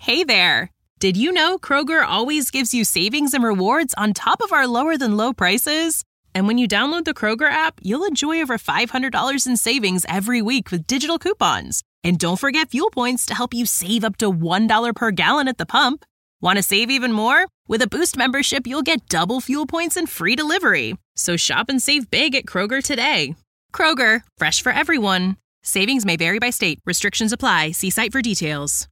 Hey there! Did you know Kroger always gives you savings and rewards on top of our lower-than-low prices? And when you download the Kroger app, you'll enjoy over $500 in savings every week with digital coupons. And don't forget fuel points to help you save up to $1 per gallon at the pump. Want to save even more? With a Boost membership, you'll get double fuel points and free delivery. So shop and save big at Kroger today. Kroger, fresh for everyone. Savings may vary by state. Restrictions apply. See site for details.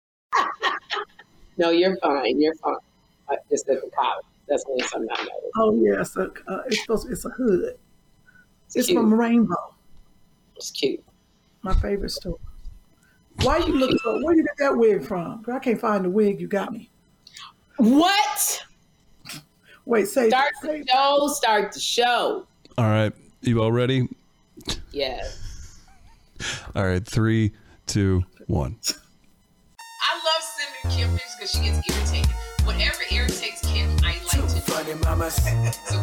No, you're fine. You're fine. It's at the college. That's only something I know. Oh yeah, so it's a hood. It's cute. from Rainbow. It's cute. My favorite store. Why you look so? Where you get that wig from? Girl, I can't find the wig you got me. What? Wait, Start the show. All right, you all ready? Yes. All right, 3, 2, 1. I love sending Kim pictures because she gets irritated. Whatever irritates Kim, I like to do. Funny mamas. So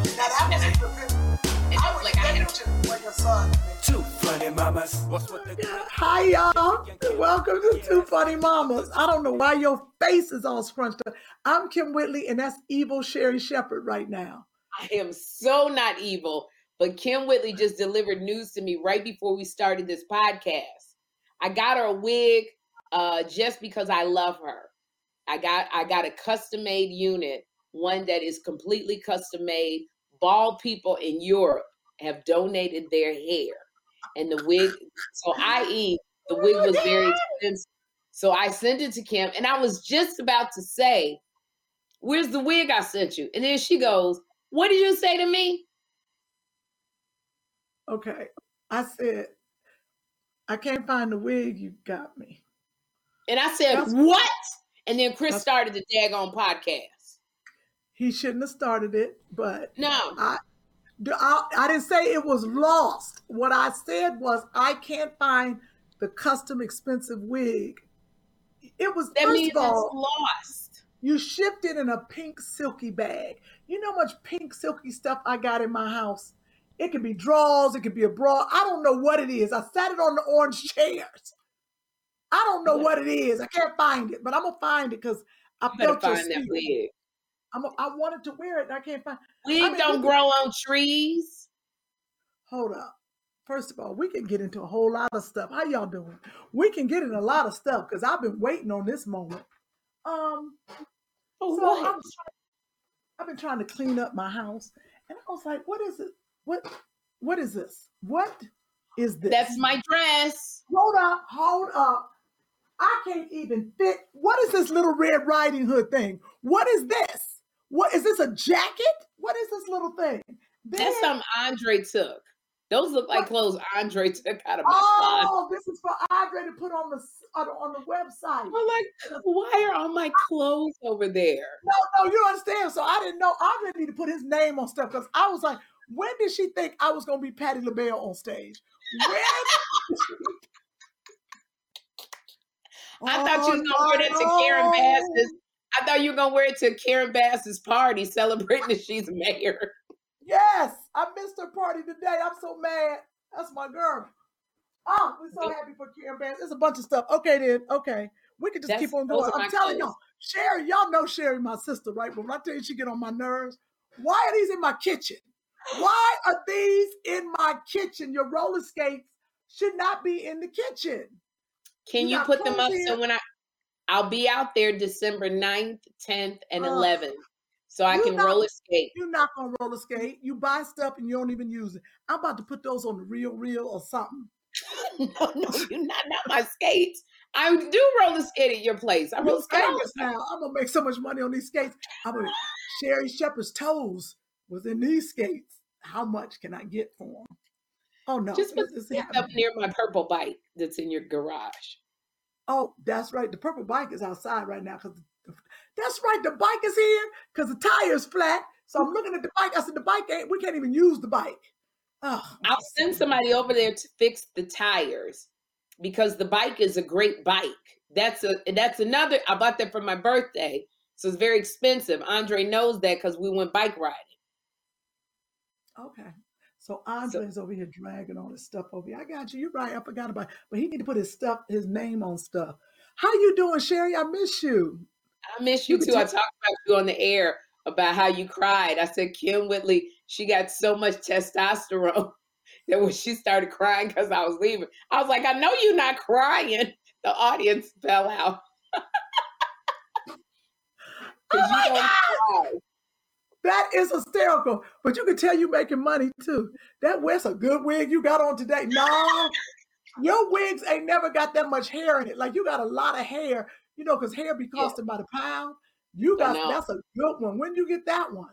I had Two funny mamas. Hi y'all, welcome to Two Funny Mamas. I don't know why your face is all scrunched up. I'm Kim Whitley, and that's evil Sherry Shepherd right now. I am so not evil, but Kim Whitley just delivered news to me right before we started this podcast. I got her a wig just because I love her. I got a custom-made unit, one that is completely custom-made. Bald people in Europe have donated their hair. And the wig, so i.e., the wig was very expensive. So I sent it to Kim, and I was just about to say, where's the wig I sent you? And then she goes, what did you say to me? Okay, I said, I can't find the wig you got me. And I said, what? And then Chris started the daggone podcast. He shouldn't have started it, but no. I didn't say it was lost. What I said was I can't find the custom expensive wig. It was, that first means of all, it's lost. You shipped it in a pink silky bag. You know how much pink silky stuff I got in my house? It could be drawers, it could be a bra. I don't know what it is. I sat it on the orange chairs. I don't know what it is. I can't find it, but I'm gonna find it because I felt your find that wig. I wanted to wear it, and I can't find. Wigs don't grow on trees. Hold up. First of all, we can get into a whole lot of stuff. How y'all doing? We can get in a lot of stuff because I've been waiting on this moment. I've been trying to clean up my house, and I was like, "What is it? What is this? What is this?" That's my dress. Hold up. I can't even fit. What is this little Red Riding Hood thing? What is this? What is this, a jacket? What is this little thing? That's something Andre took. Those look like clothes Andre took out of my closet. Oh, this is for Andre to put on the website. I'm like, why are all my clothes over there? No, you don't understand. So I didn't know Andre need to put his name on stuff because I was like, when did she think I was going to be Patti LaBelle on stage? I thought you was gonna wear that to Karen Bass's. I thought you were gonna wear it to Karen Bass's party celebrating that she's mayor. Yes, I missed her party today. I'm so mad. That's my girl. Oh, we're so happy for Karen Bass. There's a bunch of stuff. Okay, then. Okay. We can just keep on going. I'm telling y'all, Sherry, y'all know Sherry, my sister, right? But when I tell you she get on my nerves, why are these in my kitchen? Why are these in my kitchen? Your roller skates should not be in the kitchen. Can you put them up so when I'll be out there December 9th, 10th, and 11th. So I can roller skate. You're not going to roller skate. You buy stuff and you don't even use it. I'm about to put those on the reel or something. No, you're not my skates. I do roller skate at your place. I'm roller skating now. I'm going to make so much money on these skates. Sherry Shepherd's toes was in these skates. How much can I get for them? Oh, no. Just put this up near my purple bike that's in your garage. Oh, that's right. The purple bike is outside right now. That's right. The bike is here because the tire is flat. So I'm looking at the bike. I said, we can't even use the bike. Oh, I'll send somebody over there to fix the tires because the bike is a great bike. That's another, I bought that for my birthday. So it's very expensive. Andre knows that because we went bike riding. Okay. So Andre's over here dragging all his stuff over here. I got you. You're right. I forgot about it. But he need to put his name on stuff. How you doing, Sherry? I miss you. I miss you too. I talked about you on the air about how you cried. I said, Kim Whitley, she got so much testosterone that when she started crying because I was leaving, I was like, I know you're not crying. The audience fell out. Oh my God! Cry. That is hysterical. But you can tell you making money too. That's a good wig you got on today. No, your wigs ain't never got that much hair in it. Like you got a lot of hair, you know, because hair be costing by the pound. You got that's a good one. When you get that one?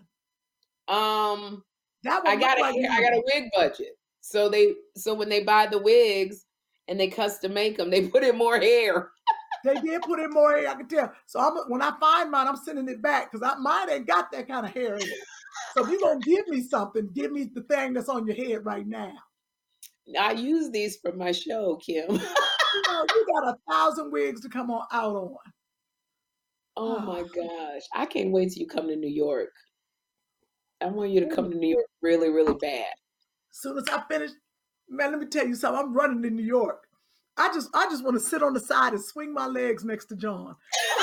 That one I got a wig budget. So when they buy the wigs and they custom make them, they put in more hair. They did put in more hair, I can tell. So when I find mine, I'm sending it back because mine ain't got that kind of hair in it. So if you're going to give me something, give me the thing that's on your head right now. I use these for my show, Kim. You got 1,000 wigs to come out on. Oh my gosh. I can't wait till you come to New York. I want you to come to New York really, really bad. As soon as I finish, man, let me tell you something. I'm running to New York. I just want to sit on the side and swing my legs next to John.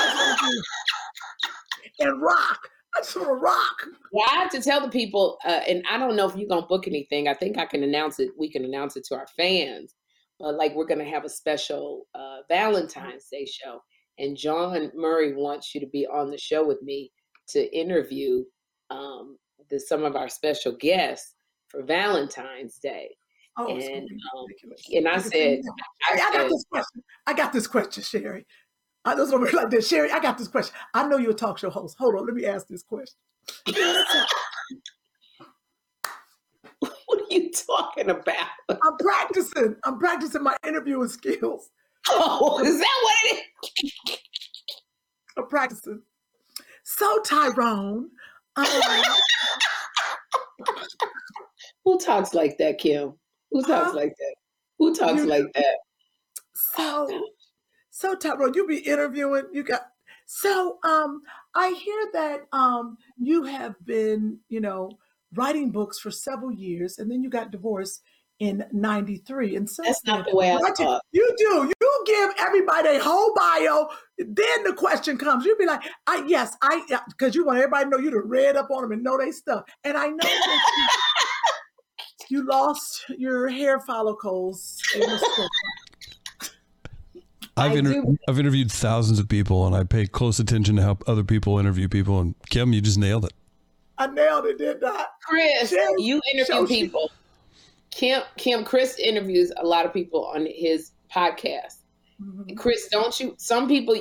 And rock. I just want to rock. Well, I have to tell the people, and I don't know if you're going to book anything. I think I can announce it. We can announce it to our fans. Like we're going to have a special Valentine's Day show. And John Murray wants you to be on the show with me to interview some of our special guests for Valentine's Day. Oh, and I said, I got this question, Sherry. I just want to be like this, Sherry. I got this question. I know you're a talk show host. Hold on, let me ask this question. What are you talking about? I'm practicing my interviewing skills. Oh, is that what it is? I'm practicing. So, Tyrone. Who talks like that, Kim? Who talks like that? Who talks like that? So Tyrone, you be interviewing. I hear that you have been, writing books for several years, and then you got divorced in '93. And so that's not the way I talk. You do. You give everybody a whole bio. Then the question comes. You be like, because you want everybody to know you done read up on them and know their stuff. And I know that you lost your hair follicles in the school. I've interviewed thousands of people, and I pay close attention to how other people interview people. And Kim, you just nailed it. I nailed it, didn't I? Chris, you interview people. Chris interviews a lot of people on his podcast. Mm-hmm. Chris, don't you? Some people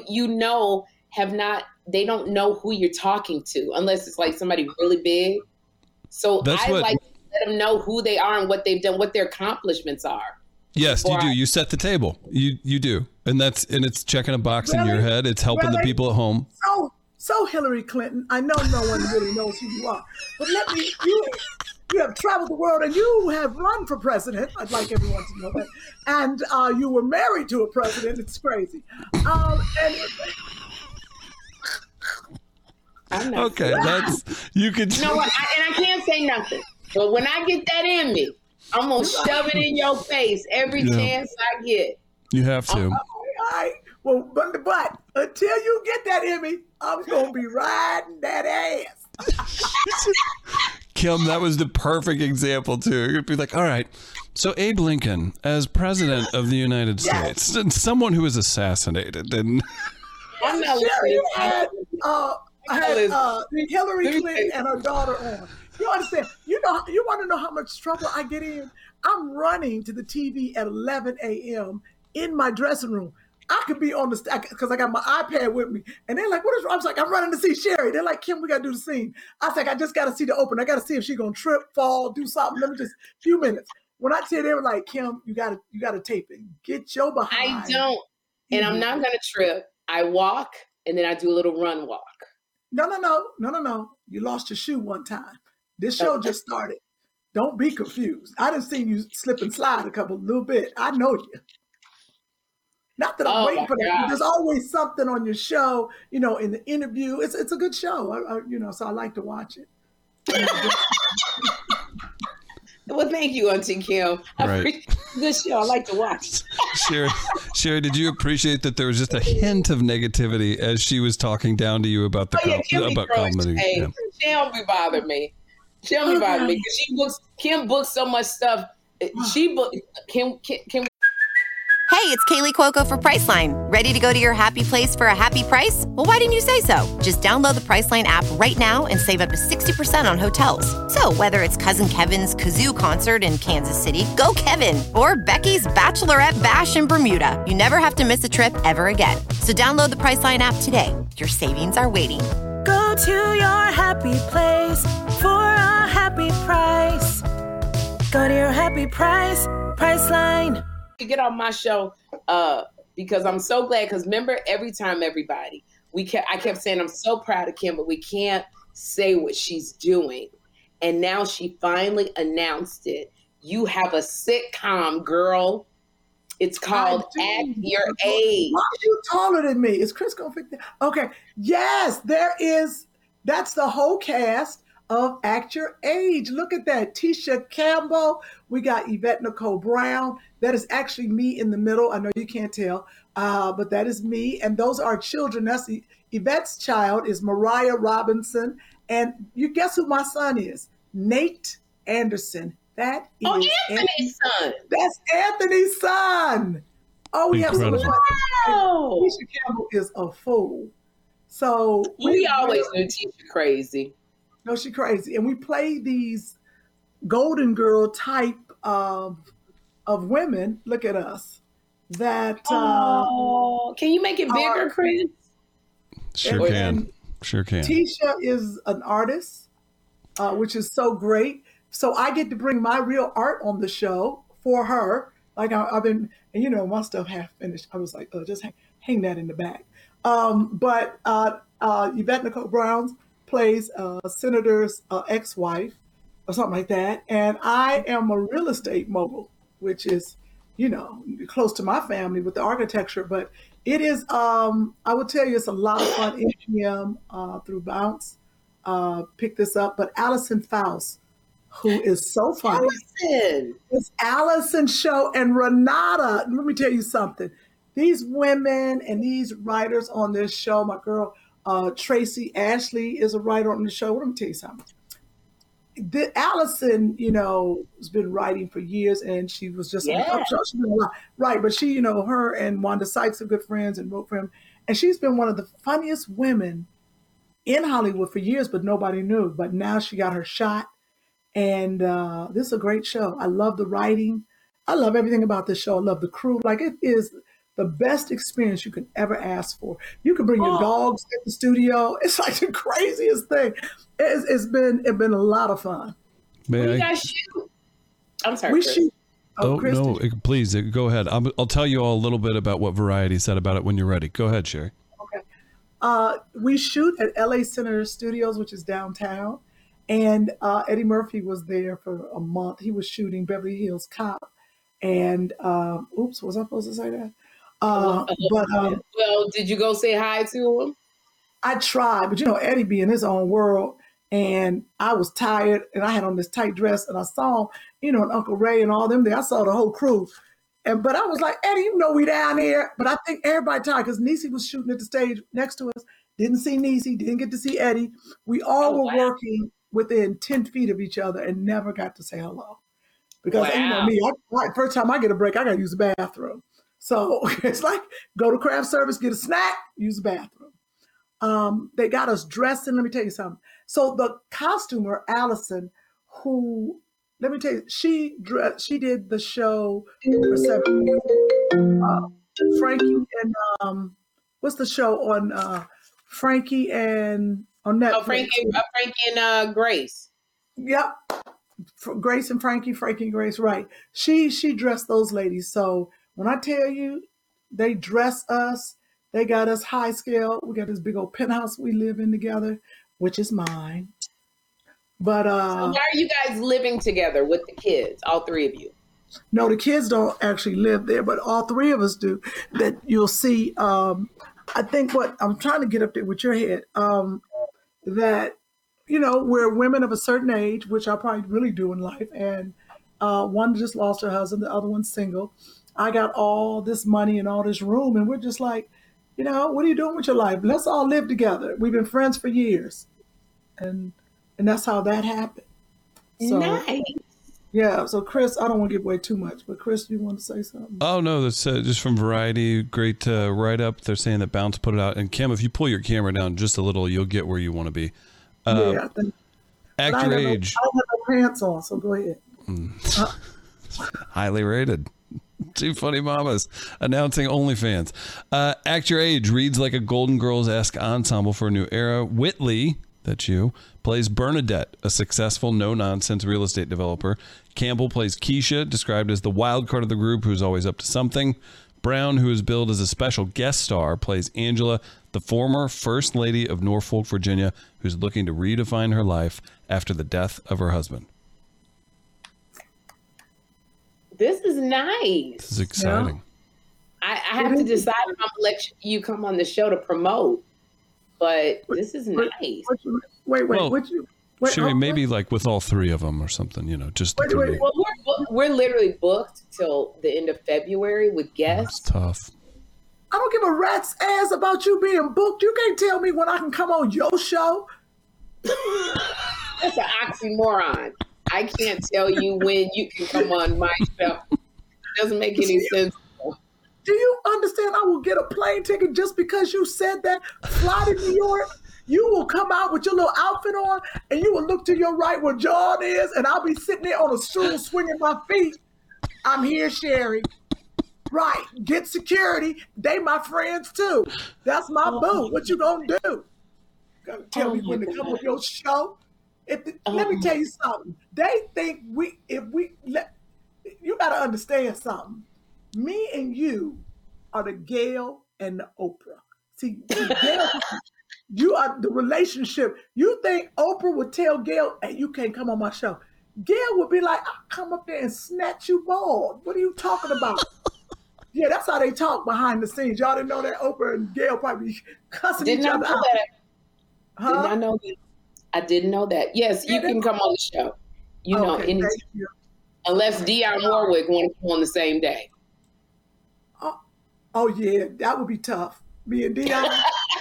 they don't know who you're talking to unless it's like somebody really big. So like to let them know who they are and what they've done, what their accomplishments are. Yes, you do. You set the table. You do. And it's checking a box in your head. It's helping the people at home. So Hillary Clinton, I know no one really knows who you are, but you have traveled the world and you have run for president. I'd like everyone to know that. And you were married to a president. It's crazy. Okay, you could. You know what? I can't say nothing. But when I get that in me, I'm going to shove it in your face every chance I get. You have to. All right. Well, but until you get that in me, I'm going to be riding that ass. Kim, that was the perfect example, too. You'd be like, all right, so Abe Lincoln, as president of the United States, and someone who was assassanated. And I'm not I had Hillary Clinton and her daughter on. You understand? You want to know how much trouble I get in? I'm running to the TV at 11 a.m. in my dressing room. I could be on the because I got my iPad with me, and they're like, "What is wrong?" I was like, "I'm running to see Sherry." They're like, "Kim, we got to do the scene." I was like, "I just got to see the open. I got to see if she's gonna trip, fall, do something. Let me just a few minutes." When I tell you, they were like, "Kim, you got to tape it. Get your behind." I don't, and I'm not gonna trip. I walk, and then I do a little run walk. No. You lost your shoe one time. This show just started. Don't be confused. I done seen you slip and slide a little bit. I know you. Not that I'm waiting for that. There's always something on your show, in the interview. It's a good show, so I like to watch it. Well, thank you, Auntie Kim. I appreciate good show. I like to watch. Sherry, did you appreciate that there was just a hint of negativity as she was talking down to you about the about comedy? Hey, she don't be bothering me. She don't be bothering me because Kim books so much stuff. Kim. Hey, it's Kaylee Cuoco for Priceline. Ready to go to your happy place for a happy price? Well, why didn't you say so? Just download the Priceline app right now and save up to 60% on hotels. So whether it's Cousin Kevin's Kazoo Concert in Kansas City, go Kevin, or Becky's Bachelorette Bash in Bermuda, you never have to miss a trip ever again. So download the Priceline app today. Your savings are waiting. Go to your happy place for a happy price. Go to your happy price, Priceline. Get on my show because I'm so glad. Because remember, every time everybody, I kept saying I'm so proud of Kim, but we can't say what she's doing. And now she finally announced it. You have a sitcom, girl. It's called Act Your Age. Why are you taller than me? Is Chris gonna fix that? Okay. Yes, there is. That's the whole cast of Act Your Age. Look at that. Tisha Campbell. We got Yvette Nicole Brown. That is actually me in the middle. I know you can't tell, but that is me. And those are children. That's Yvette's child is Mariah Robinson. And you guess who my son is? Nate Anderson. That is Anthony's son. That's Anthony's son. Oh, we have so much fun. Wow. Tisha Campbell is a fool. So we always knew Tisha crazy. No, she crazy. And we play these Golden Girl type of women. Look at us. That can you make it bigger, Chris? Sure can. Tisha is an artist, which is so great. So I get to bring my real art on the show for her. Like I've been, and you know, my stuff half finished. I was like, just hang that in the back. But Yvette Nicole Brown plays a senator's ex-wife or something like that. And I am a real estate mogul, which is, you know, close to my family with the architecture. But it is, I will tell you, it's a lot of fun. MGM through Bounce picked this up. But Allison Faust, who is so funny. It's Allison's show. And Renata, let me tell you something. These women and these writers on this show, my girl, Tracy Ashley is a writer on the show. Let me tell you something. Allison, you know, has been writing for years, and she was just on the up show. She's been a lot, right? But she, you know, her and Wanda Sykes are good friends and wrote for him, and she's been one of the funniest women in Hollywood for years, but nobody knew. But now she got her shot, and this is a great show. I love the writing. I love everything about this show. I love the crew. Like, it is the best experience you could ever ask for. You can bring your dogs at the studio. It's like the craziest thing. It's been a lot of fun. You guys shoot. I'm sorry. We shoot. Oh, no, please go ahead. I'll tell you all a little bit about what Variety said about it when you're ready. Go ahead, Sherry. Okay. We shoot at LA Center Studios, which is downtown. And Eddie Murphy was there for a month. He was shooting Beverly Hills Cop. And oops, was I supposed to say that? Well, did you go say hi to him? I tried, but you know, Eddie be in his own world, and I was tired, and I had on this tight dress, and I saw, you know, and Uncle Ray and all them there. I saw the whole crew, but I was like, Eddie, you know we down here. But I think everybody tired because Niecy was shooting at the stage next to us. Didn't see Niecy, didn't get to see Eddie. We all were working within 10 feet of each other and never got to say hello. Because you know me, first time I get a break, I got to use the bathroom. So it's like, go to craft service, get a snack, use the bathroom. They got us dressed, and let me tell you something. So the costumer, Allison, who, let me tell you, she did the show for 7 years. Frankie and, what's the show on Frankie and, on Netflix? Oh, Frankie and Grace. Yep. Grace and Frankie and Grace, right. She dressed those ladies. So when I tell you, they dress us, they got us high scale. We got this big old penthouse we live in together, which is mine. But so why are you guys living together with the kids, all three of you? No, the kids don't actually live there, but all three of us do. That you'll see. I think what I'm trying to get up there with your head, that, you know, we're women of a certain age, which I probably really do in life, and One just lost her husband, the other one's single. I got all this money and all this room, and we're just like, what are you doing with your life? Let's all live together. We've been friends for years. And that's how that happened. So, nice. Yeah. So Chris, I don't want to give away too much, but Chris, you want to say something? Oh no, that's just from Variety. Great write up. They're saying that Bounce put it out. And Kim, if you pull your camera down just a little, you'll get where you want to be. Yeah. Act Your Age. I don't have no pants on, so go ahead. Highly rated. Two funny mamas announcing OnlyFans. Act Your Age reads like a Golden Girls-esque ensemble for a new era. Whitley, that's you, plays Bernadette, a successful no-nonsense real estate developer. Campbell plays Keisha, described as the wild card of the group who's always up to something. Brown, who is billed as a special guest star, plays Angela, the former First Lady of Norfolk, Virginia, who's looking to redefine her life after the death of her husband. This is nice. This is exciting. I have to decide if I'm going to let you come on the show to promote, but this is nice. Wait, Sherry, maybe like with all three of them or something, just the three. Well, we're literally booked till the end of February with guests. That's tough. I don't give a rat's ass about you being booked. You can't tell me when I can come on your show. That's an oxymoron. I can't tell you when you can come on my show. It doesn't make any sense. Do you understand? I will get a plane ticket just because you said that. Fly to New York. You will come out with your little outfit on, and you will look to your right where John is, and I'll be sitting there on a stool swinging my feet. I'm here, Sherry. Right. Get security. They my friends, too. That's my boo. What you gonna do? Gonna tell me when to come on your show? Let me tell you something. They think you got to understand something. Me and you are the Gayle and the Oprah. See, Gayle, you are the relationship. You think Oprah would tell Gayle, hey, you can't come on my show. Gayle would be like, I'll come up there and snatch you bald. What are you talking about? Yeah, that's how they talk behind the scenes. Y'all didn't know that Oprah and Gayle probably cussing each other out. Did not know that. I didn't know that. Yes, you can come on the show. Anytime. Unless Dionne Warwick want to come on the same day. Oh yeah, that would be tough. Me and Dionne.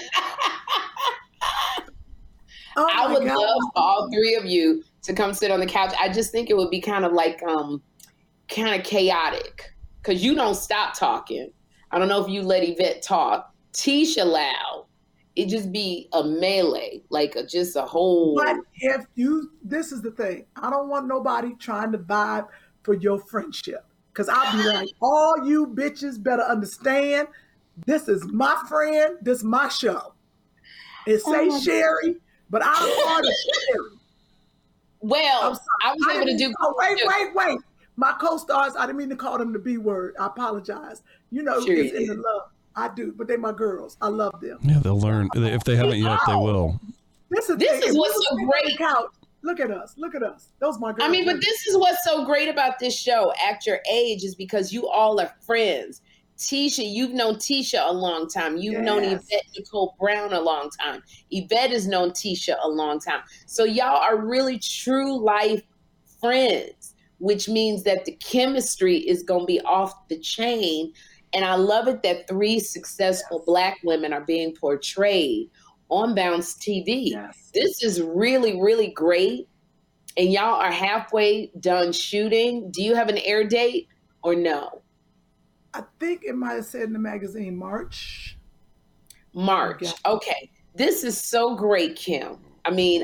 I would love for all three of you to come sit on the couch. I just think it would be kind of like kind of chaotic because you don't stop talking. I don't know if you let Yvette talk. Tisha loud. It just be a melee, like just a whole. But this is the thing. I don't want nobody trying to vibe for your friendship. Because I'll be like, all you bitches better understand, this is my friend, this is my show. It say Sherry, but I'm part of Sherry. Well, I was able to do. Oh, wait. My co-stars, I didn't mean to call them the B word. I apologize. It's in the love. I do, but they're my girls. I love them. Yeah, they'll learn. If they haven't yet, they will. This is what's so great. Look at us. Those my girls. I mean, but this is what's so great about this show, Act Your Age, is because you all are friends. Tisha, you've known Tisha a long time. You've known Yvette Nicole Brown a long time. Yvette has known Tisha a long time. So y'all are really true life friends, which means that the chemistry is going to be off the chain. And I love it that three successful Black women are being portrayed on Bounce TV. Yes. This is really, really great. And y'all are halfway done shooting. Do you have an air date or no? I think it might have said in the magazine March. Okay. This is so great, Kim. I mean,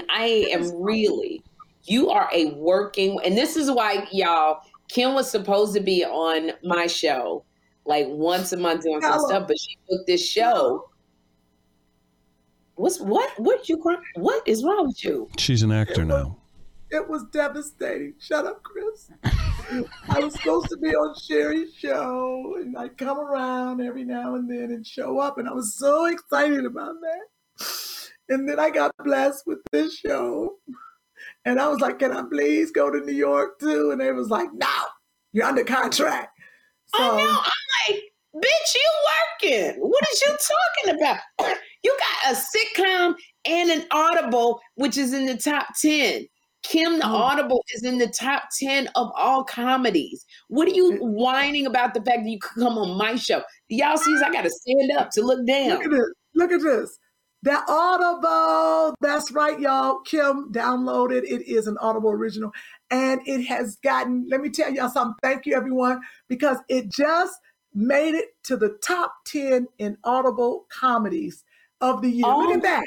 you are a working, and this is why, y'all, Kim was supposed to be on my show like once a month doing some stuff, but she booked this show. What is wrong with you? She's an actor now. It was devastating. Shut up, Chris. I was supposed to be on Sherry's show, and I'd come around every now and then and show up, and I was so excited about that. And then I got blessed with this show, and I was like, can I please go to New York too? And they was like, no, you're under contract. So, I know. I'm like, bitch, you working. What is you talking about? You got a sitcom and an Audible, which is in the top 10. Kim the Audible is in the top 10 of all comedies. What are you whining about the fact that you could come on my show? Do y'all see? I got to stand up to look down. Look at this. The Audible. That's right, y'all. Kim downloaded. It is an Audible original. And it has gotten, let me tell y'all something. Thank you, everyone, because it just made it to the top 10 in Audible comedies of the year. Look at that.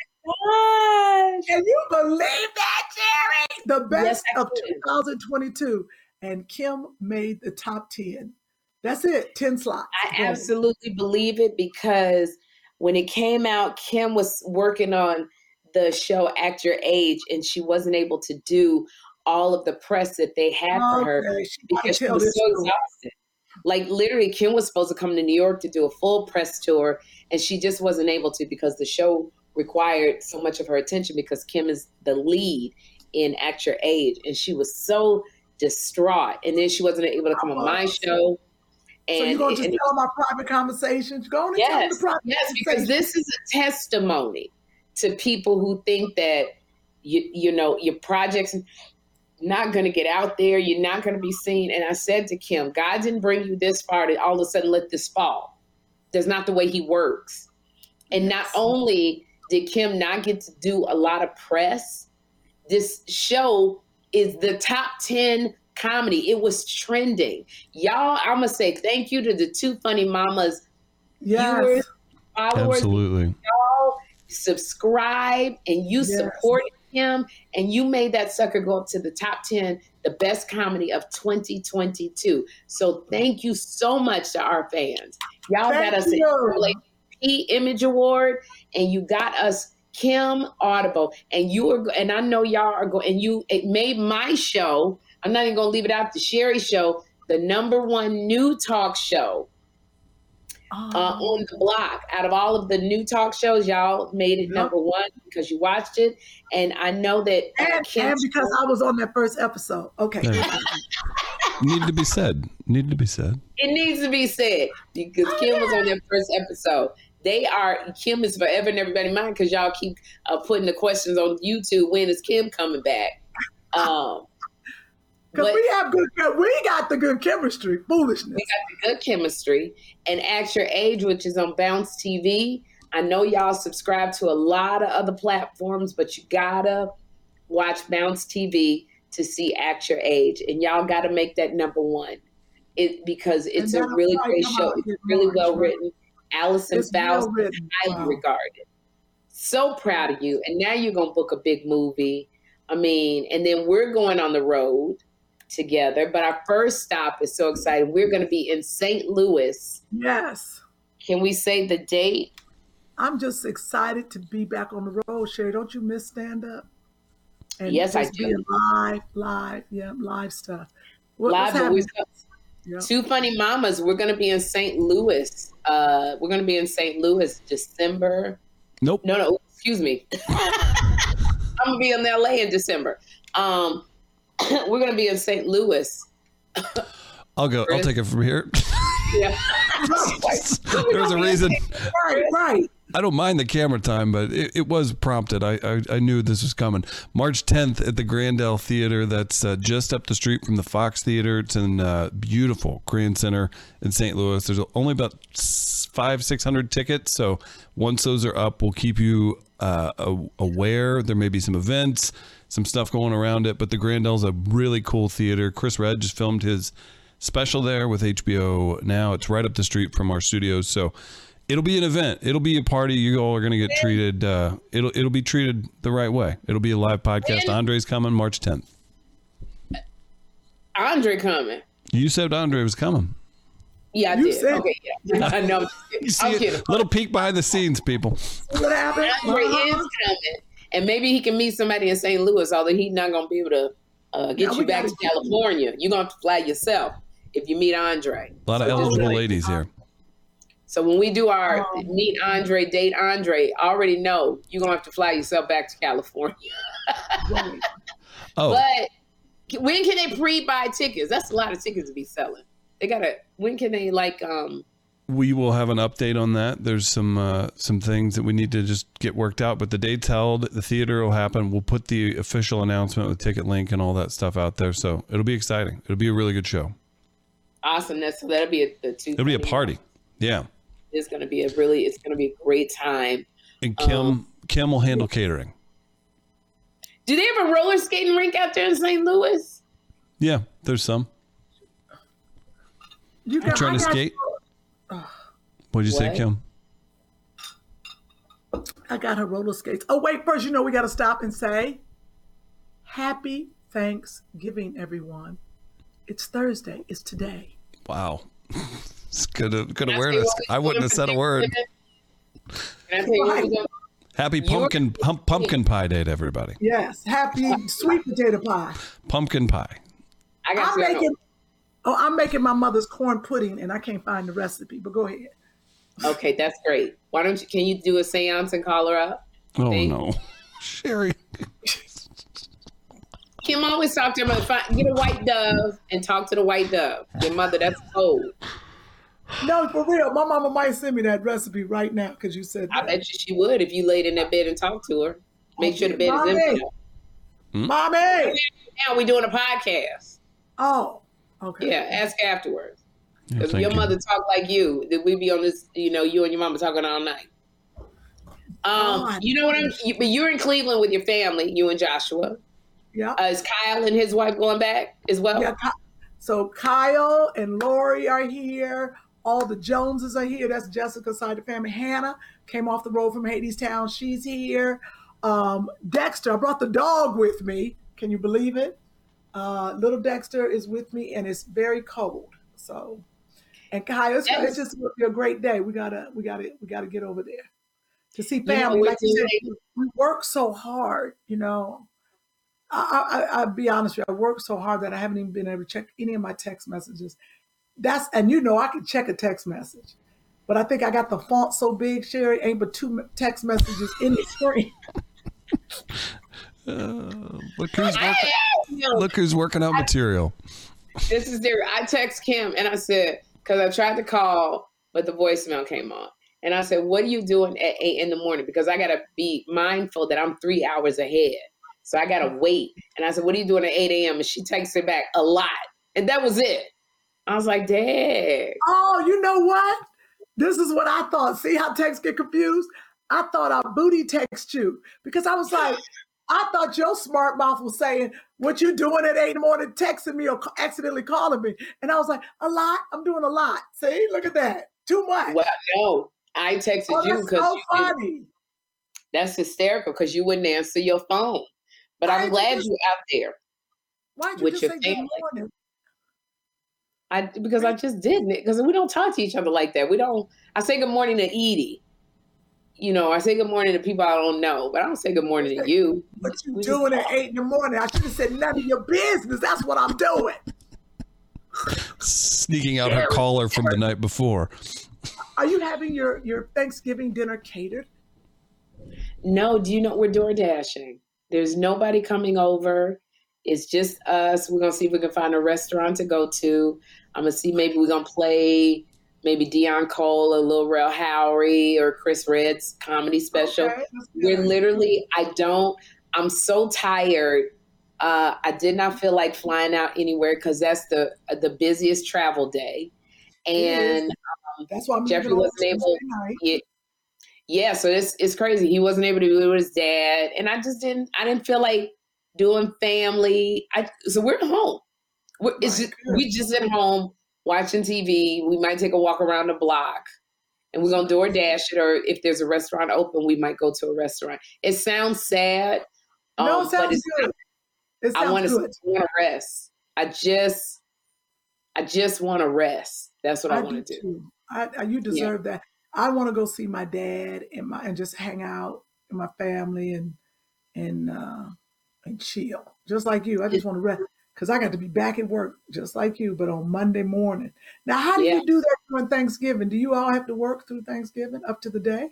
Gosh. Can you believe that, Jerry? The best of 2022. And Kim made the top 10. That's it, 10 slots. I absolutely believe it, because when it came out, Kim was working on the show Act Your Age, and she wasn't able to do all of the press that they had for her because she was so exhausted. Like literally, Kim was supposed to come to New York to do a full press tour, and she just wasn't able to because the show required so much of her attention, because Kim is the lead in Act Your Age, and she was so distraught. And then she wasn't able to come on my show. And so you're going to just tell them our private conversations? Go on and tell them the private conversations. Because this is a testimony to people who think that, you know, your project's not going to get out there. You're not going to be seen. And I said to Kim, God didn't bring you this far to all of a sudden let this fall. That's not the way he works. And not only did Kim not get to do a lot of press, this show is the top 10 comedy. It was trending. Y'all, I'm going to say thank you to the Two Funny Mamas viewers, followers. Absolutely. Y'all subscribe and you supported him, and you made that sucker go up to the top 10, the best comedy of 2022. So thank you so much to our fans. Y'all got us a Image Award, and you got us Kim Audible, and and I know y'all are going, and it made my show, I'm not even going to leave it out, the Sherry Show, the #1 new talk show on the block. Out of all of the new talk shows, y'all made it #1 because you watched it. And I know that and because I was on that first episode. Okay. Needed to be said. It needs to be said because Kim was on that first episode. Kim is forever in everybody's mind because y'all keep putting the questions on YouTube. When is Kim coming back? Because we got the good chemistry. Foolishness. We got the good chemistry. And Act Your Age, which is on Bounce TV. I know y'all subscribe to a lot of other platforms, but you gotta watch Bounce TV to see Act Your Age. And y'all gotta make that #1. Because it's a really great show. It's really well written. Allison Faust is highly regarded. So proud of you. And now you're gonna book a big movie. I mean, and then we're going on the road together. But our first stop is so exciting. We're going to be in St. Louis. Yes. Can we say the date? I'm just excited to be back on the road, Sherry. Don't you miss stand-up? And yes, I do. Live stuff. Two Funny Mamas. We're going to be in St. Louis. We're going to be in St. Louis December. Nope. No, excuse me. I'm going to be in LA in December. We're going to be in St. Louis. I'll go. I'll take it from here. Yeah. There's a reason. Right. I don't mind the camera time, but it was prompted. I knew this was coming. March 10th at the Grandel Theater. That's just up the street from the Fox Theater. It's in beautiful Grand Center in St. Louis. There's only about 500-600 tickets. So once those are up, we'll keep you aware. There may be some events, some stuff going around it, but the Grandel's a really cool theater. Chris Redd just filmed his special there with HBO Now. It's right up the street from our studios. So it'll be an event. It'll be a party. You all are going to get treated. It'll be treated the right way. It'll be a live podcast. Andre's coming March 10th. Andre coming. You said Andre was coming. Yeah, I did. Okay, yeah. I know. I'm kidding. Little peek behind the scenes, people. What happened? Andre is coming. And maybe he can meet somebody in St. Louis, although he's not going to be able to get you back to California. You're going to have to fly yourself if you meet Andre. A lot of eligible ladies here. So when we do our meet Andre, date Andre, already know you're going to have to fly yourself back to California. But when can they pre-buy tickets? That's a lot of tickets to be selling. When can they we will have an update on that. There's some things that we need to just get worked out, but the date's held. The theater will happen. We'll put the official announcement with ticket link and all that stuff out there. So it'll be exciting. It'll be a really good show. Awesome. That'll be it'll be a party. Yeah. It's going to be a great time. And Kim will handle catering. Do they have a roller skating rink out there in St. Louis? Yeah, there's some. You trying to skate? What'd you say, Kim? I got her roller skates. Oh, wait, first, we got to stop and say, Happy Thanksgiving, everyone. It's Thursday. It's today. Wow. It's good awareness. I wouldn't have said a word. Happy pumpkin pie day to everybody. Yes. Happy sweet potato pie. Pumpkin pie. I'm making my mother's corn pudding, and I can't find the recipe, but go ahead. Okay, that's great. Can you do a seance and call her up? Oh, no. Sherry. Kim always talk to her mother. Get a white dove and talk to the white dove. Your mother, that's cold. No, for real. My mama might send me that recipe right now because you said that. I bet you she would if you laid in that bed and talked to her. Make sure the bed is empty. Mommy! Now we're doing a podcast. Oh, okay. Yeah, ask afterwards. If your mother talk like you, then we be on this, you and your mama talking all night. You know what but you're in Cleveland with your family, you and Joshua. Yeah. Is Kyle and his wife going back as well? Yeah. So Kyle and Lori are here. All the Joneses are here. That's Jessica's side of the family. Hannah came off the road from Hadestown. She's here. Dexter, I brought the dog with me. Can you believe it? Little Dexter is with me, and it's very cold. So, and Kyle, it's just going to be a great day. We gotta get over there to see family. Like you said, we work so hard. I'll be honest with you. I work so hard that I haven't even been able to check any of my text messages. I can check a text message, but I think I got the font so big, Sherry, ain't but 2 text messages in the screen. Look who's working out material. This is there. I text Kim and I said, because I tried to call, but the voicemail came on. And I said, what are you doing at 8 a.m? Because I got to be mindful that I'm 3 hours ahead. So I got to wait. And I said, what are you doing at 8 a.m? And she texted back a lot. And that was it. I was like, dang. Oh, you know what? This is what I thought. See how texts get confused? I thought I booty text you because I was like, I thought your smart mouth was saying, what you doing at 8 a.m, texting me or accidentally calling me. And I was like, a lot? I'm doing a lot. See, look at that. Too much. Well, no, I texted you because so funny. That's hysterical because you wouldn't answer your phone. But I'm glad you're out there. Why'd you just say good morning? Because I just didn't. Because we don't talk to each other like that. I say good morning to Edie. I say good morning to people I don't know, but I don't say good morning to you. What you doing at 8 a.m? I should have said none of your business. That's what I'm doing. Sneaking out her caller from the night before. Are you having your Thanksgiving dinner catered? No, do you know we're door dashing? There's nobody coming over. It's just us. We're going to see if we can find a restaurant to go to. I'm going to see maybe we're going to play maybe Dion Cole or Lil Rel Howery or Chris Redd's comedy special. Okay, we're literally, I'm so tired. I did not feel like flying out anywhere because that's the busiest travel day. And that's why Jeffrey wasn't able. Yeah, so it's crazy. He wasn't able to be with his dad. And I didn't feel like doing family. So we're at home. We just at home watching TV. We might take a walk around the block and we're going to DoorDash it. Or if there's a restaurant open, we might go to a restaurant. It sounds sad. No, it sounds good. I want to rest. I just want to rest. That's what I want to do. You deserve that. I want to go see my dad and just hang out with my family and chill, just like you. I just want to rest because I got to be back at work just like you, but on Monday morning. Now, how do you do that during Thanksgiving? Do you all have to work through Thanksgiving up to the day?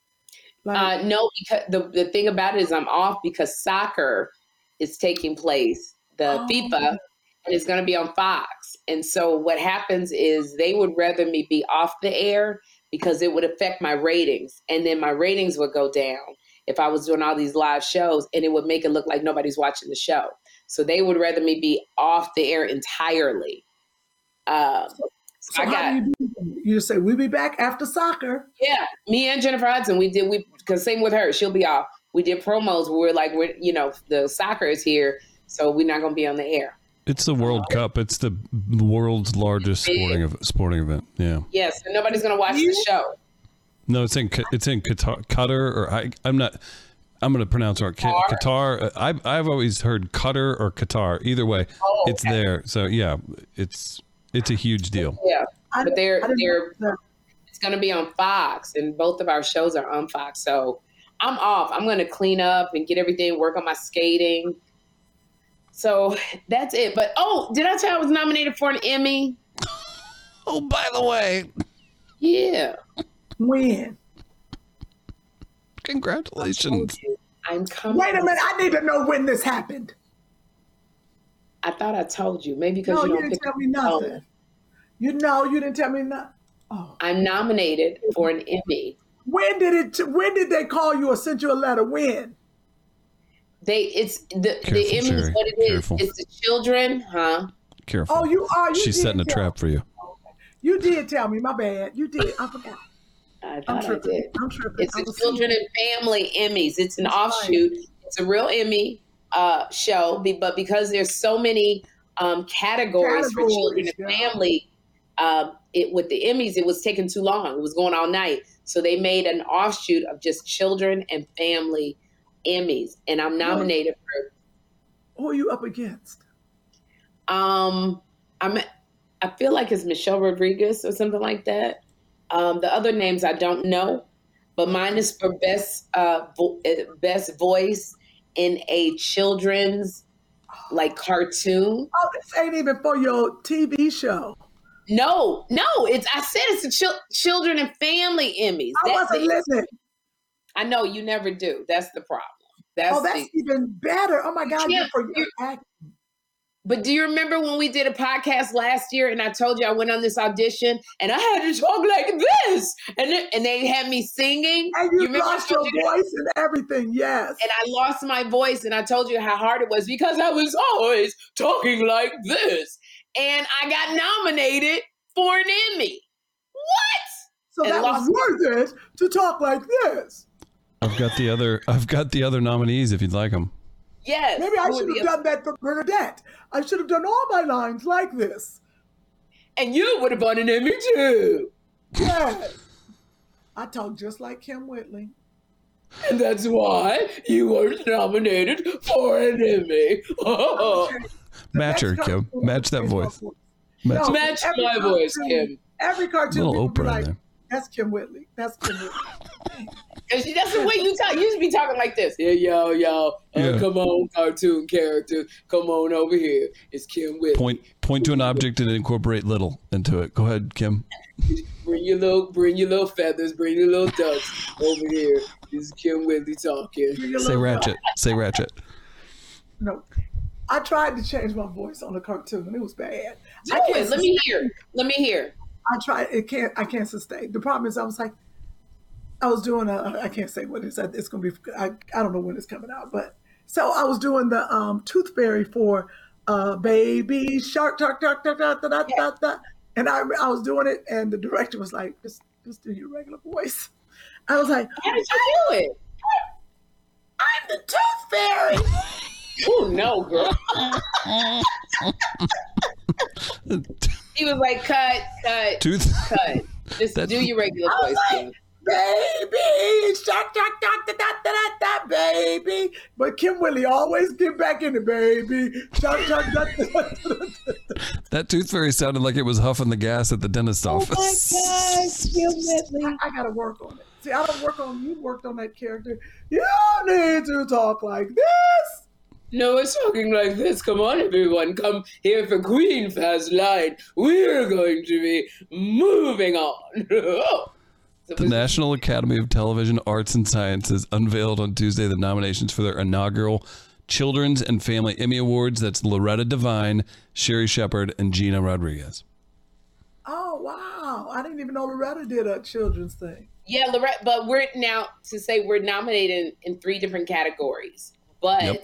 No, because the thing about it is I'm off because soccer is taking place. The FIFA and it's going to be on Fox. And so what happens is they would rather me be off the air because it would affect my ratings. And then my ratings would go down if I was doing all these live shows, and it would make it look like nobody's watching the show. So they would rather me be off the air entirely. So how do you just say, we'll be back after soccer? Yeah, me and Jennifer Hudson, because same with her, she'll be off. We did promos where the soccer is here, so we're not going to be on the air. It's the World Cup. It's the world's largest sporting event. Yeah. Yes, and nobody's going to watch the show. No, it's in Qatar, or I'm not. I'm going to pronounce it right. Qatar. I've always heard Qatar or Qatar. Either way, it's there. So yeah, it's a huge deal. Yeah, but it's going to be on Fox, and both of our shows are on Fox. So I'm off. I'm going to clean up and get everything, work on my skating. So that's it. But did I tell you I was nominated for an Emmy? Oh, by the way. Yeah. When? Congratulations. I'm coming. Wait a minute. I need to know when this happened. I thought I told you. Maybe because you didn't tell me nothing. You didn't tell me nothing. Oh. I'm nominated for an Emmy. When did they call you or send you a letter? When? The Emmy is what it is. Careful. It's the children, huh? Careful. Oh, you are. She's setting a trap for you. You did tell me. My bad. You did. I forgot. I thought I did. I'm tripping. It's the Children and Family Emmys. It's an offshoot. It's a real Emmy show, but because there's so many categories for children and family, with the Emmys, it was taking too long. It was going all night. So they made an offshoot of just children and family Emmys, and I'm nominated for. Who are you up against? I feel like it's Michelle Rodriguez or something like that. The other names I don't know, but mine is for best voice in a children's cartoon. Oh, this ain't even for your TV show. No, I said it's a children and family Emmys. I wasn't listening. I know you never do. That's the problem. That's even better. Oh my God, you're acting. But do you remember when we did a podcast last year and I told you I went on this audition and I had to talk like this and they had me singing? And you lost your voice and everything, yes. And I lost my voice and I told you how hard it was because I was always talking like this. And I got nominated for an Emmy. What? So that was worth it to talk like this. I've got the other nominees if you'd like them. Yes. Maybe I should have done that for Bernadette. I should have done all my lines like this. And you would have won an Emmy too. Yes. I talk just like Kim Whitley. And that's why you were nominated for an Emmy. Match her, Kim. Match that voice. Match my voice, Kim. Every cartoon little people Oprah be like, there. That's Kim Whitley. That's Kim Whitley. That's the way you talk. You used to be talking like this. Yeah, yo. Come on, cartoon character. Come on over here. It's Kim Whitley. Point to an object and incorporate little into it. Go ahead, Kim. Bring your little feathers. Bring your little ducks over here. This is Kim Whitley talking. Say Ratchet. Say Ratchet. No. I tried to change my voice on the cartoon. It was bad. Let me hear. I tried. I can't sustain. The problem is, I was doing I can't say what it's going to be. I don't know when it's coming out, but so I was doing the Tooth Fairy for Baby Shark, and I was doing it, and the director was like, just do your regular voice. I was like, how did you do it? I'm the Tooth Fairy. Oh no, girl. He was like, cut. Cut. Just do your regular voice. Like, baby, shark, baby. But Kim Whitley always get back in it, baby. Shark. That Tooth Fairy sounded like it was huffing the gas at the dentist office. Oh my gosh, Kim Whitley. I got to work on it. See, I don't work on, you worked on that character. You need to talk like this. No, it's talking like this. Come on, everyone. Come here for Queen Fast Line. We're going to be moving on. The National Academy of Television Arts and Sciences unveiled on Tuesday the nominations for their inaugural Children's and Family Emmy Awards. That's Loretta Devine, Sherry Shepherd, and Gina Rodriguez. Oh, wow. I didn't even know Loretta did a children's thing. Yeah, Loretta, but we're nominated in 3 different categories. But Yep.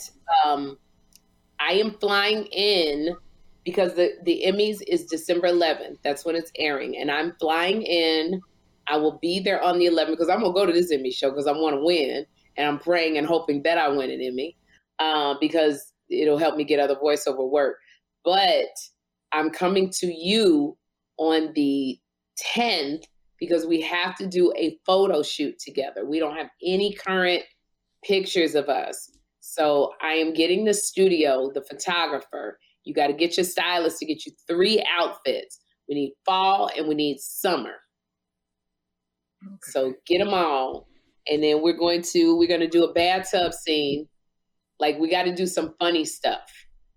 I am flying in because the Emmys is December 11th. That's when it's airing. And I'm flying in. I will be there on the 11th because I'm going to go to this Emmy show because I want to win. And I'm praying and hoping that I win an Emmy because it'll help me get other voiceover work. But I'm coming to you on the 10th because we have to do a photo shoot together. We don't have any current pictures of us. So I am getting the studio, the photographer. You got to get your stylist to get you 3 outfits. We need fall and we need summer. Okay. So get them all. And then we're going to do a bathtub scene. Like we got to do some funny stuff.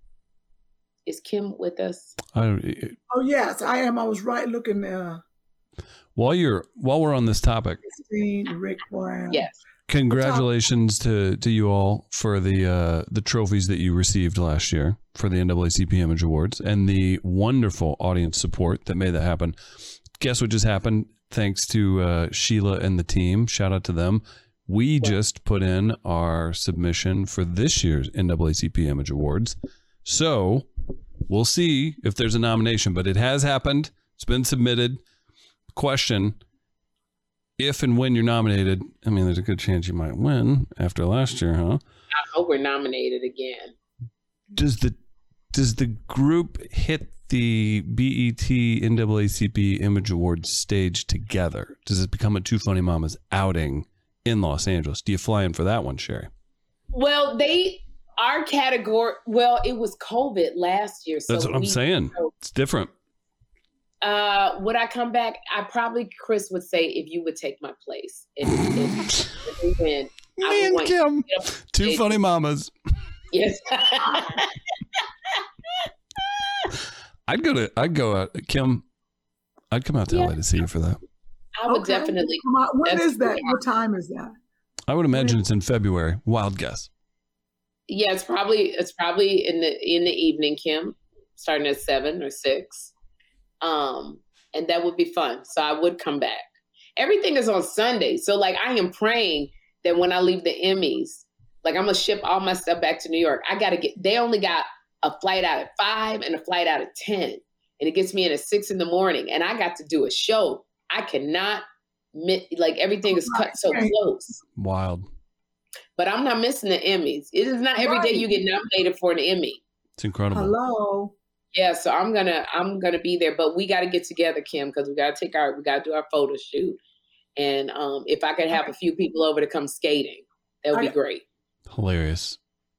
Is Kim with us? Oh yes, I am. I was right looking there. While we're on this topic, Rick Brown. Yes. Congratulations to you all for the trophies that you received last year for the NAACP Image Awards and the wonderful audience support that made that happen. Guess what just happened? Thanks to Sheila and the team. Shout out to them. We just put in our submission for this year's NAACP Image Awards. So we'll see if there's a nomination, but it has happened. It's been submitted. Question: if and when you're nominated, I mean, there's a good chance you might win after last year, huh? I hope we're nominated again. Does the group hit the BET NAACP Image Awards stage together? Does it become a Two Funny Mamas outing in Los Angeles? Do you fly in for that one, Sherry? Well, our category, it was COVID last year. So that's what I'm saying. It's different. Would I come back? Chris would say if you would take my place. If we win, me and Kim, Two Funny Mamas. Yes. I'd go out, Kim. I'd come out to LA to see you for that. I would definitely. When is that? What time is that? I would imagine it's in February. Wild guess. Yeah, it's probably in the evening, Kim, starting at 7 or 6. And that would be fun. So I would come back. Everything is on Sunday. So like I am praying that when I leave the Emmys, like I'm gonna ship all my stuff back to New York. They only got a flight out at 5 and a flight out at 10. And it gets me in at 6 a.m. and I got to do a show. I cannot everything is cut so close. Wild. But I'm not missing the Emmys. It is not every day you get nominated for an Emmy. It's incredible. Hello. Yeah, so I'm gonna be there, but we got to get together, Kim, because we got to do our photo shoot, and if I could have a few people over to come skating, that would be great. Hilarious.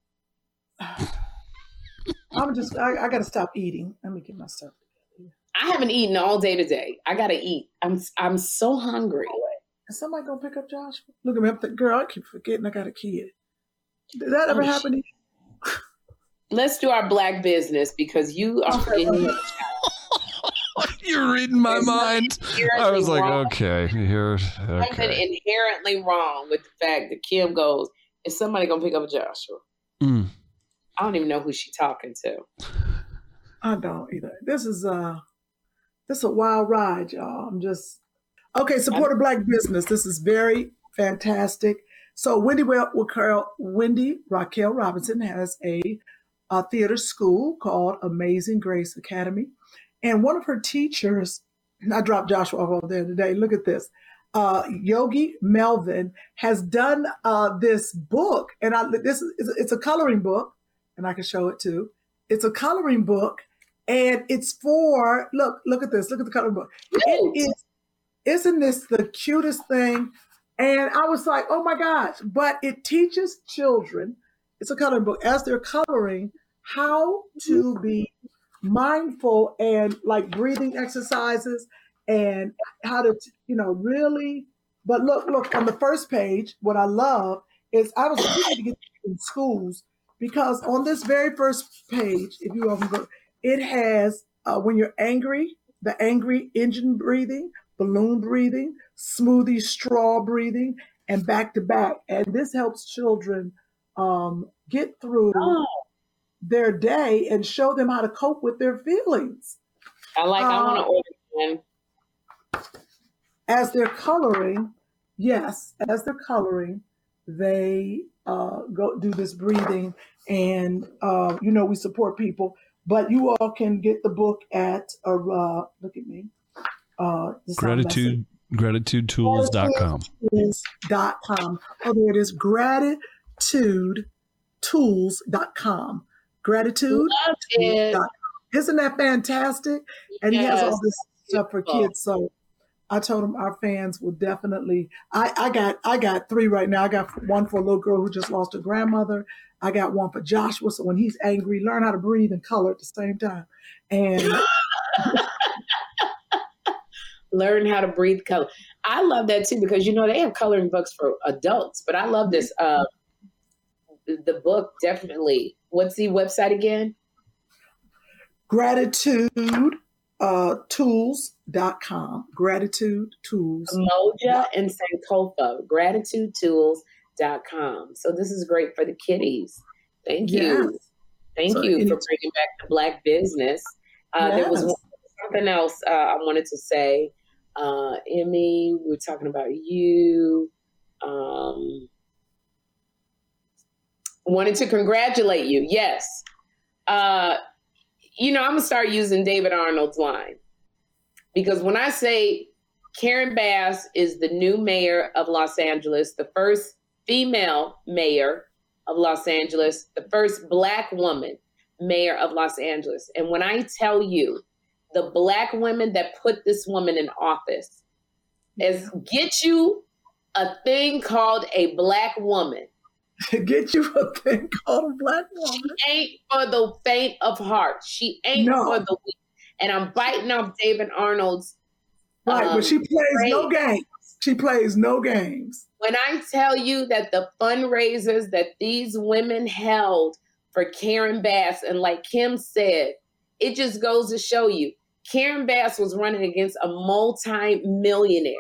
I got to stop eating. Let me get my stuff. I haven't eaten all day today. I got to eat. I'm so hungry. Is somebody gonna pick up Joshua? Look at me. I'm thinking, girl, I keep forgetting I got a kid. Did that ever happen to you? Let's do our Black business because you are forgetting. You're reading my mind. I was like, okay, here. Okay. Something inherently wrong with the fact that Kim goes, is somebody going to pick up Joshua? I don't even know who she's talking to. I don't either. This is a wild ride, y'all. Support a Black business. This is very fantastic. So Wendy Raquel Robinson has a theater school called Amazing Grace Academy. And one of her teachers, and I dropped Joshua off over there today. Look at this. Yogi Melvin has done this book. And it's a coloring book. And I can show it too. It's a coloring book. And it's for, look at this. Look at the coloring book. Isn't this the cutest thing? And I was like, oh my gosh. But it teaches children, it's a coloring book, as they're coloring, how to be mindful and like breathing exercises and how to, really. But look, on the first page, what I love is I was trying to get in schools because on this very first page, if you all go, it has when you're angry, the angry engine breathing, balloon breathing, smoothie straw breathing, and back to back. And this helps children get through their day and show them how to cope with their feelings. I want to order one. As they're coloring, they go do this breathing, and we support people. But you all can get the book at look at me. Gratitudetools.com. Oh, there it is. Gratitudetools.com. Gratitude. Isn't that fantastic? And he has all this stuff for kids. So I told him our fans will definitely. I got 3 right now. I got one for a little girl who just lost her grandmother. I got one for Joshua. So when he's angry, learn how to breathe and color at the same time. And learn how to breathe, color. I love that too, because they have coloring books for adults. But I love this. The book definitely. What's the website again? Gratitudetools.com. Gratitude Tools. Moja and Sankofa. Gratitudetools.com. So this is great for the kiddies. Thank you. Yes. Thank you for bringing back the Black business. There was something else I wanted to say. Emmy, we're talking about you. Wanted to congratulate you. Yes. I'm going to start using David Arnold's line, because when I say Karen Bass is the new mayor of Los Angeles, the first female mayor of Los Angeles, the first Black woman mayor of Los Angeles. And when I tell you the Black women that put this woman in office get you a thing called a Black woman. Get you a thing called a Black woman. She ain't for the faint of heart. She ain't for the weak. And I'm biting off David Arnold's. Right, but she plays no games. She plays no games. When I tell you that the fundraisers that these women held for Karen Bass, and like Kim said, it just goes to show you, Karen Bass was running against a multi-billionaire.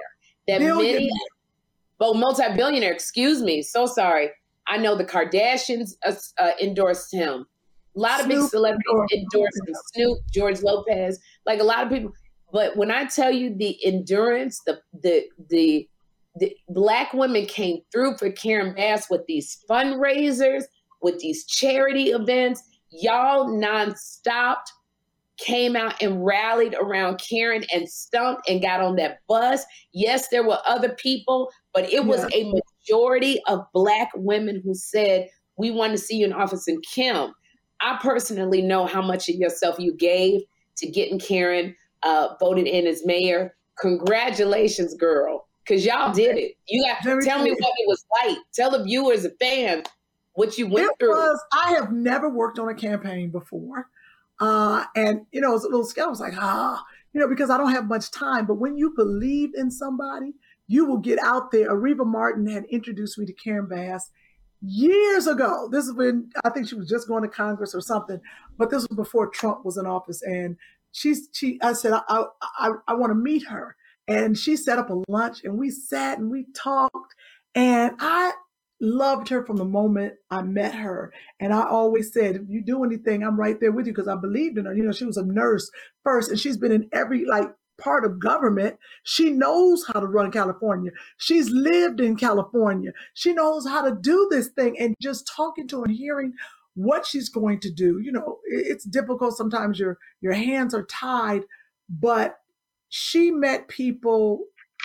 Multi-billionaire, excuse me. So sorry. I know the Kardashians endorsed him. A lot of big celebrities endorsed him. Snoop, George Lopez, like a lot of people. But when I tell you the endurance, the Black women came through for Karen Bass with these fundraisers, with these charity events. Y'all nonstop came out and rallied around Karen and stumped and got on that bus. Yes, there were other people, but it was a majority of Black women who said, we want to see you in office. And Kim, I personally know how much of yourself you gave to getting Karen voted in as mayor. Congratulations, girl, because y'all did it. You got to tell me what it was like. Tell the viewers and fans what you went through. I have never worked on a campaign before. And, it was a little scary. I was like, because I don't have much time. But when you believe in somebody, you will get out there. Areva Martin had introduced me to Karen Bass years ago. This is when I think she was just going to Congress or something. But this was before Trump was in office. And I said, I want to meet her. And she set up a lunch and we sat and we talked. And I loved her from the moment I met her. And I always said, if you do anything, I'm right there with you, because I believed in her. She was a nurse first, and she's been in every part of government. She knows how to run California. She's lived in California. She knows how to do this thing. And just talking to her and hearing what she's going to do, it's difficult. Sometimes your hands are tied, but she met people,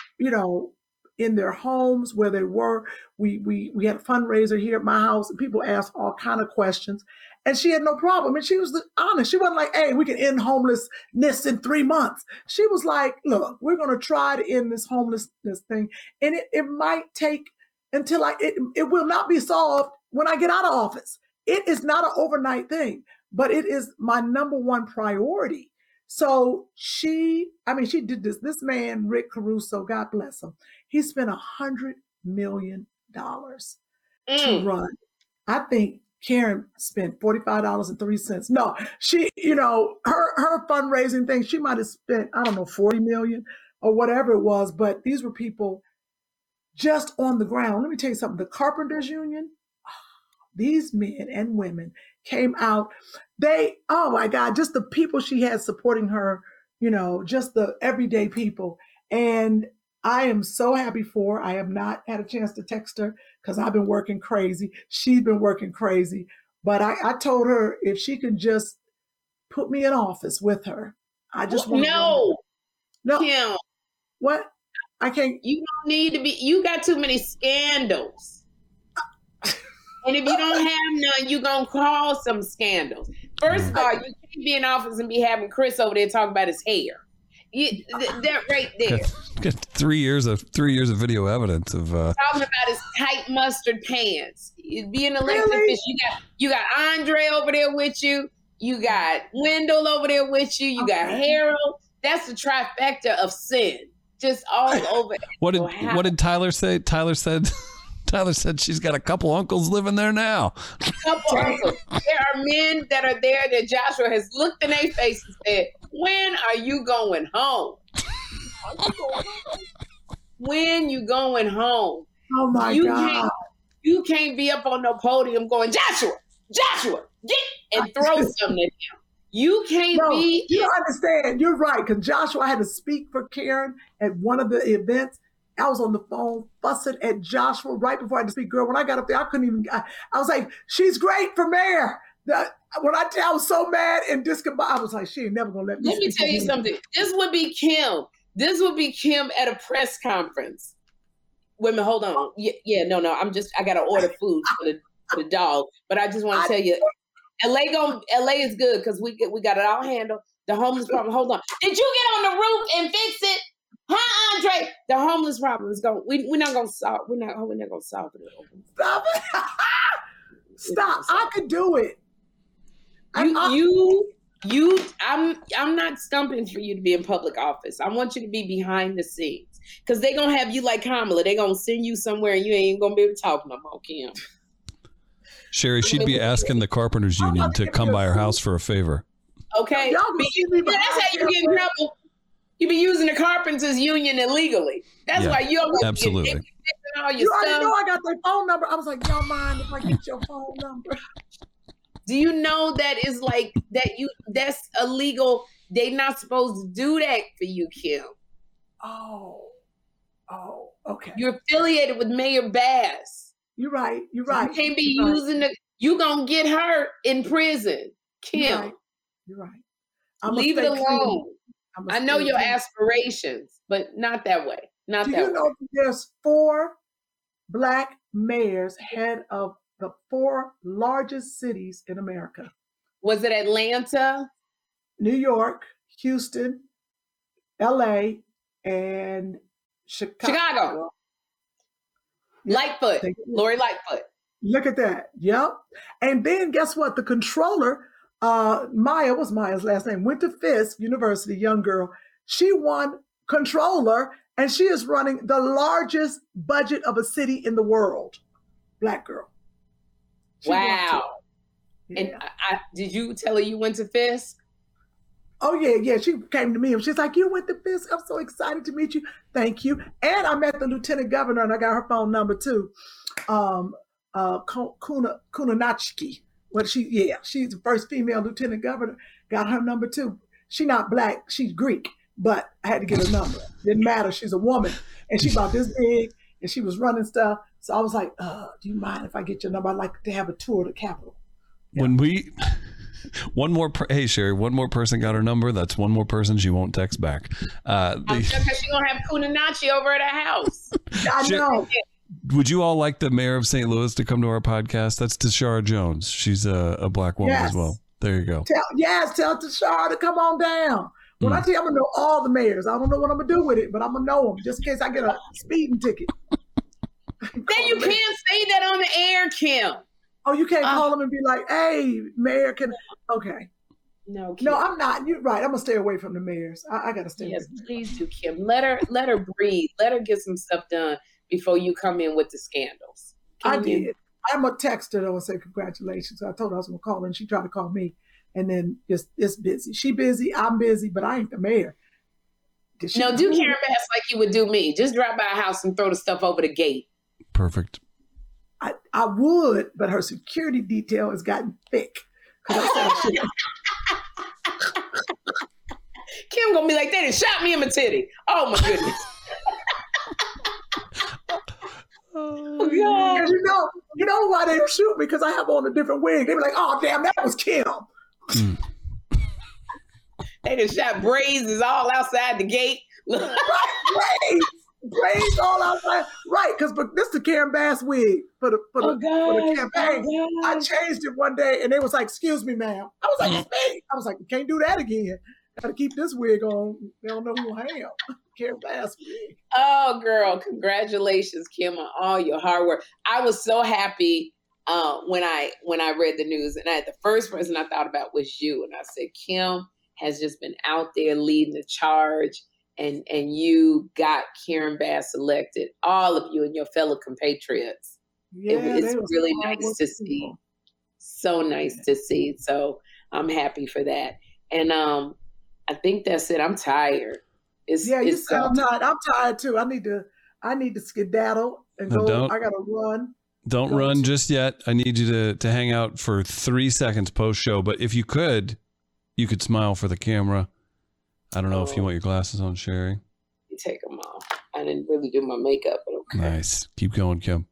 in their homes where they were. We had a fundraiser here at my house, and people asked all kind of questions, and she had no problem. And she was honest. She wasn't like, hey, we can end homelessness in 3 months. She was like, look, we're going to try to end this homelessness thing. And it might take until it will not be solved when I get out of office. It is not an overnight thing, but it is my number one priority. So she did this. This man, Rick Caruso, God bless him, he spent $100 million to run. I think Karen spent $45.03. No, she, her fundraising thing, she might have spent, I don't know, $40 million or whatever it was. But these were people just on the ground. Let me tell you something. The Carpenters Union, these men and women came out. Oh my God, just the people she had supporting her, just the everyday people. And I am so happy for her. I have not had a chance to text her because I've been working crazy. She's been working crazy. But I told her if she could just put me in office with her. I just want No, Kim. What? I can't. You don't need to be. You got too many scandals. And if you don't have none, you're going to cause some scandals. First of all, you can't be in office and be having Chris over there talking about his hair. That right there. Got 3 years of video evidence of talking about his tight mustard pants. Being elected official, you got Andre over there with you. You got Wendell over there with you. You got Harold. That's the trifecta of sin, just all over. What did Tyler say? Tyler said she's got a couple uncles living there now. A couple uncles. There are men that are there that Joshua has looked in their face and said, "When are you going home? When you going home?" Oh my God! You can't be up on no podium going, Joshua, get and throw something at him. You can't be. You don't understand. You're right. Because Joshua, I had to speak for Karen at one of the events. I was on the phone fussing at Joshua right before I had to speak. Girl, when I got up there, I couldn't even. I was like, "She's great for mayor." I was so mad and discombobulated. I was like, "She ain't never gonna let me." Let me tell you something. This would be Kim. This would be Kim at a press conference. Wait a minute, hold on. Yeah, no. I gotta order food for the dog. But I just want to tell you, LA is good because we got it all handled. The homeless problem. Hold on. Did you get on the roof and fix it? Huh, Andre? The homeless problem is going. We're not gonna solve. We're not gonna solve it. Stop it! Stop! I could do it. I'm not stumping for you to be in public office. I want you to be behind the scenes because they're gonna have you like Kamala. They're gonna send you somewhere and you ain't gonna be able to talk no more, Kim. Sherry, she'd be asking the Carpenters Union to come by her house for a favor. Okay, that's how you get in trouble. You be using the Carpenters Union illegally. That's why you always absolutely. All your you stuff. already know I got their phone number. I was like, y'all mind if I get your phone number? Do you know that is like that's illegal? They're not supposed to do that for you, Kim. Oh, okay. You're affiliated with Mayor Bass. You're right. You can't be using it. You're going to get her in prison, Kim. You're right. Leave it alone. I know your aspirations, but not that way. Do you know there's 4 Black mayors head of the 4 largest cities in America? Was it Atlanta? New York, Houston, LA, and Chicago. Lightfoot, Lori Lightfoot. Look at that. Yep. And then guess what? The controller, Maya, what's Maya's last name? Went to Fisk University, young girl. She won controller and she is running the largest budget of a city in the world. Black girl. Wow. Yeah. And did you tell her you went to Fisk? Oh, yeah. She came to me and she's like, you went to Fisk. I'm so excited to meet you. Thank you. And I met the lieutenant governor and I got her phone number too. Kunanachki. She's the first female lieutenant governor. Got her number too. She's not Black. She's Greek, but I had to get her number. Didn't matter. She's a woman and she's about this big and she was running stuff. So I was like, do you mind if I get your number? I'd like to have a tour of the Capitol. Yeah. When we... Hey Sherry, one more person got her number. That's one more person she won't text back. Because she's gonna have Kunanachi over at her house. I know. Would you all like the mayor of St. Louis to come to our podcast? That's Tashara Jones. She's a Black woman as well. There you go. Tell Tashara to come on down. When I tell you I'm gonna know all the mayors, I don't know what I'm gonna do with it, but I'm gonna know them just in case I get a speeding ticket. Then you can't say that on the air, Kim. Oh, you can't call them and be like, hey, mayor, okay. No, Kim. No, I'm not. You're right. I'm going to stay away from the mayors. I got to stay away. Yes, please do, Kim. Let her breathe. Let her get some stuff done before you come in with the scandals. I did. I'm going to text her, though, and say congratulations. I told her I was going to call her, and she tried to call me. And then it's busy. She busy, I'm busy, but I ain't the mayor. Do Karen Bass like you would do me. Just drive by a house and throw the stuff over the gate. Perfect. I would, but her security detail has gotten thick. Kim gonna be like, they done shot me in my titty. Oh my goodness. Oh, God. You know why they shoot me? Because I have on a different wig. They be like, oh damn, that was Kim. They done shot braids all outside the gate. Braids all outside. Right, because this is the Karen Bass wig for the campaign. I changed it one day and they was like, excuse me, ma'am. I was like, it's me. I was like, you can't do that again. Got to keep this wig on. They don't know who I am. Karen Bass wig. Oh, girl, congratulations, Kim, on all your hard work. I was so happy when I read the news, and the first person I thought about was you. And I said, Kim has just been out there leading the charge. And you got Karen Bass elected, all of you and your fellow compatriots. Yeah, it's really nice to see. So nice to see. So I'm happy for that. And I think that's it. I'm tired. You sound tired. I'm tired too. I need to skedaddle and go. I gotta run. Don't run just yet. I need you to hang out for 3 seconds post show. But if you could smile for the camera. I don't know if you want your glasses on, Sherry. You take them off. I didn't really do my makeup, but okay. Nice. Keep going, Kim.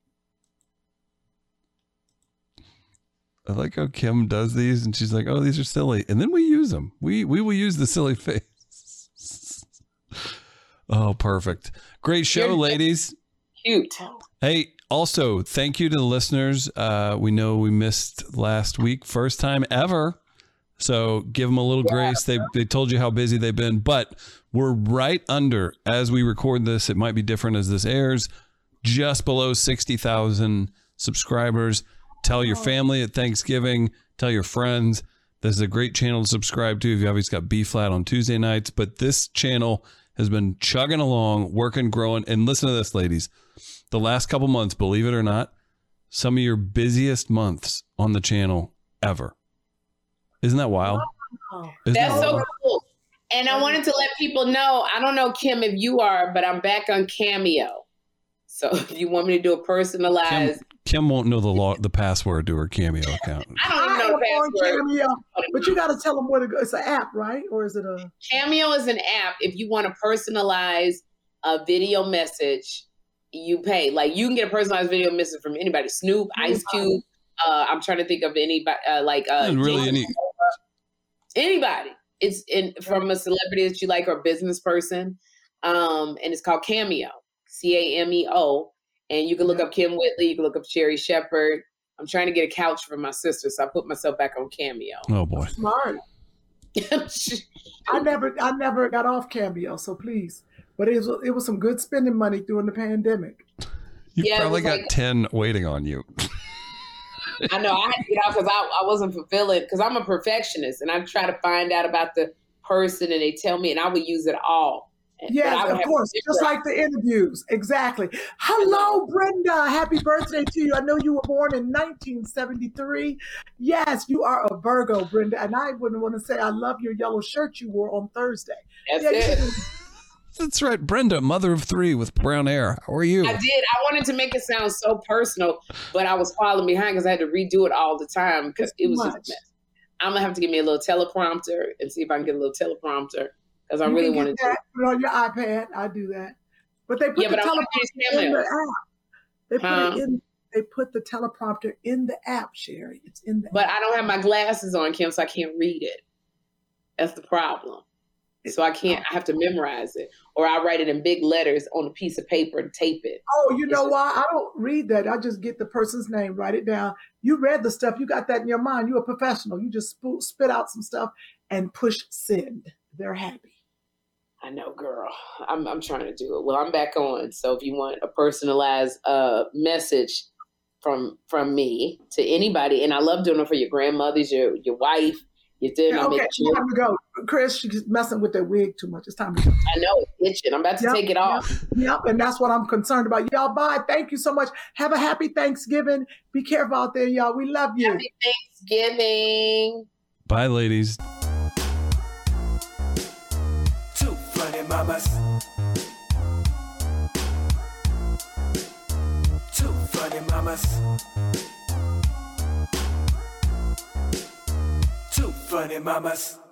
I like how Kim does these, and she's like, "Oh, these are silly," and then we use them. We will use the silly face. Oh, perfect! Great show, ladies. Cute. Hey, also thank you to the listeners. We know we missed last week, first time ever. So give them a little grace. They told you how busy they've been, but we're right under, as we record this, it might be different as this airs, just below 60,000 subscribers. Tell your family at Thanksgiving. Tell your friends. This is a great channel to subscribe to if you obviously got B-Flat on Tuesday nights. But this channel has been chugging along, working, growing. And listen to this, ladies. The last couple months, believe it or not, some of your busiest months on the channel ever. Isn't that wild? That's so cool. And I wanted to let people know, I don't know, Kim, if you are, but I'm back on Cameo. So if you want me to do a personalized... Kim won't know the password to her Cameo account. I don't even know the password. Cameo, but you got to tell them where to go. It's an app, right? Or is it a... Cameo is an app. If you want to personalize a video message, you pay. Like, you can get a personalized video message from anybody. Snoop, Ice Cube. I'm trying to think of anybody, anybody. It's from a celebrity that you like or a business person. And it's called Cameo, Cameo. And you can look up Kim Whitley. You can look up Sherry Shepherd. I'm trying to get a couch for my sister, so I put myself back on Cameo. Oh boy, smart. I never got off Cameo, so please. But it was some good spending money during the pandemic. You probably got 10 waiting on you. I know I had to get out because I wasn't fulfilling, because I'm a perfectionist and I try to find out about the person and they tell me and I would use it all. Yes, of course. Just like the interviews. Exactly. Hello, Brenda. Happy birthday to you. I know you were born in 1973. Yes, you are a Virgo, Brenda. And I wouldn't want to say I love your yellow shirt you wore on Thursday. That's it. That's right. Brenda, mother of 3 with brown hair. How are you? I did. I wanted to make it sound so personal, but I was falling behind because I had to redo it all the time because it was just a mess. I'm going to have to give me a little teleprompter and see if I can get a little teleprompter because I really wanted to. Put it on your iPad. I do that. But they put the teleprompter in the app. They put the teleprompter in the app, Sherry. It's in the But app. I don't have my glasses on, Kim, so I can't read it. That's the problem. So I have to memorize it, or I write it in big letters on a piece of paper and tape it. Oh, you know why? I don't read that. I just get the person's name, write it down. You read the stuff. You got that in your mind. You're a professional. You just spit out some stuff and push send. They're happy. I know, girl. I'm trying to do it. Well, I'm back on. So if you want a personalized message from me to anybody, and I love doing it for your grandmothers, your wife, your dinner. Okay, it's time to go. Chris, she's messing with that wig too much. It's time to go. I know, it's itching. I'm about to take it off. Yep, and that's what I'm concerned about. Y'all, bye. Thank you so much. Have a happy Thanksgiving. Be careful out there, y'all. We love you. Happy Thanksgiving. Bye, ladies. Two funny mamas. Two funny mamas. mamas. Two funny mamas.